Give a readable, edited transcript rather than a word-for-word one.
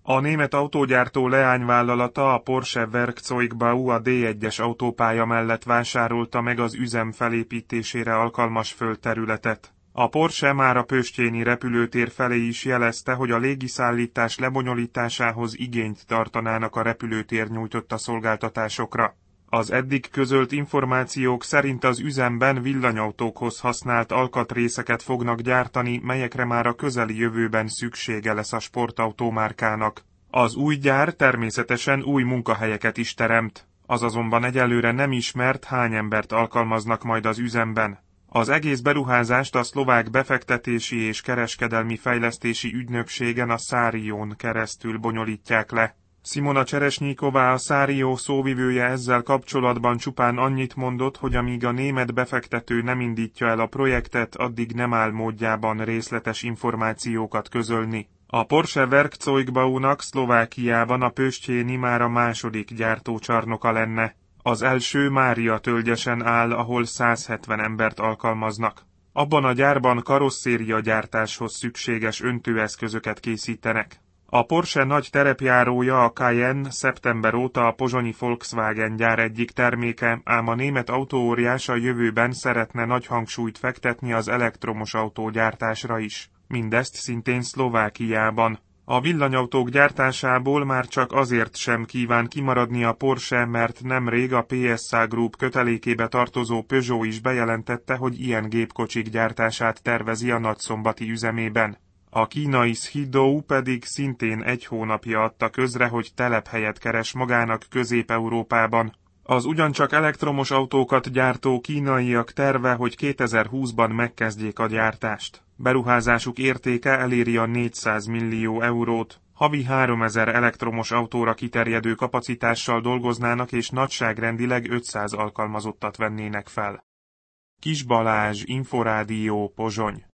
A német autógyártó leányvállalata, a Porsche Werkzeugbau a D1-es autópálya mellett vásárolta meg az üzem felépítésére alkalmas földterületet. A Porsche már a pöstjéni repülőtér felé is jelezte, hogy a légiszállítás lebonyolításához igényt tartanának a repülőtér nyújtotta szolgáltatásokra. Az eddig közölt információk szerint az üzemben villanyautókhoz használt alkatrészeket fognak gyártani, melyekre már a közeli jövőben szüksége lesz a sportautómárkának. Az új gyár természetesen új munkahelyeket is teremt. Az azonban egyelőre nem ismert, hány embert alkalmaznak majd az üzemben. Az egész beruházást a szlovák befektetési és kereskedelmi fejlesztési ügynökségen, a Szárión keresztül bonyolítják le. Simona Cseresnyiková, a Szárió szóvivője ezzel kapcsolatban csupán annyit mondott, hogy amíg a német befektető nem indítja el a projektet, addig nem áll módjában részletes információkat közölni. A Porsche Werkzeugbaunak Szlovákiában a pöstjéni már a második gyártócsarnoka lenne. Az első Mária tölgyesen áll, ahol 170 embert alkalmaznak. Abban a gyárban karosszéria gyártáshoz szükséges öntőeszközöket készítenek. A Porsche nagy terepjárója, a Cayenne szeptember óta a pozsonyi Volkswagen gyár egyik terméke, ám a német autóóriás a jövőben szeretne nagy hangsúlyt fektetni az elektromos autógyártásra is. Mindezt szintén Szlovákiában. A villanyautók gyártásából már csak azért sem kíván kimaradni a Porsche, mert nemrég a PSA Group kötelékébe tartozó Peugeot is bejelentette, hogy ilyen gépkocsik gyártását tervezi a nagyszombati üzemében. A kínai Shidou pedig szintén egy hónapja adta közre, hogy telephelyet keres magának Közép-Európában. Az ugyancsak elektromos autókat gyártó kínaiak terve, hogy 2020-ban megkezdjék a gyártást. Beruházásuk értéke eléri a 400 millió eurót. Havi 3000 elektromos autóra kiterjedő kapacitással dolgoznának és nagyságrendileg 500 alkalmazottat vennének fel. Kis Balázs, Inforádió, Pozsony.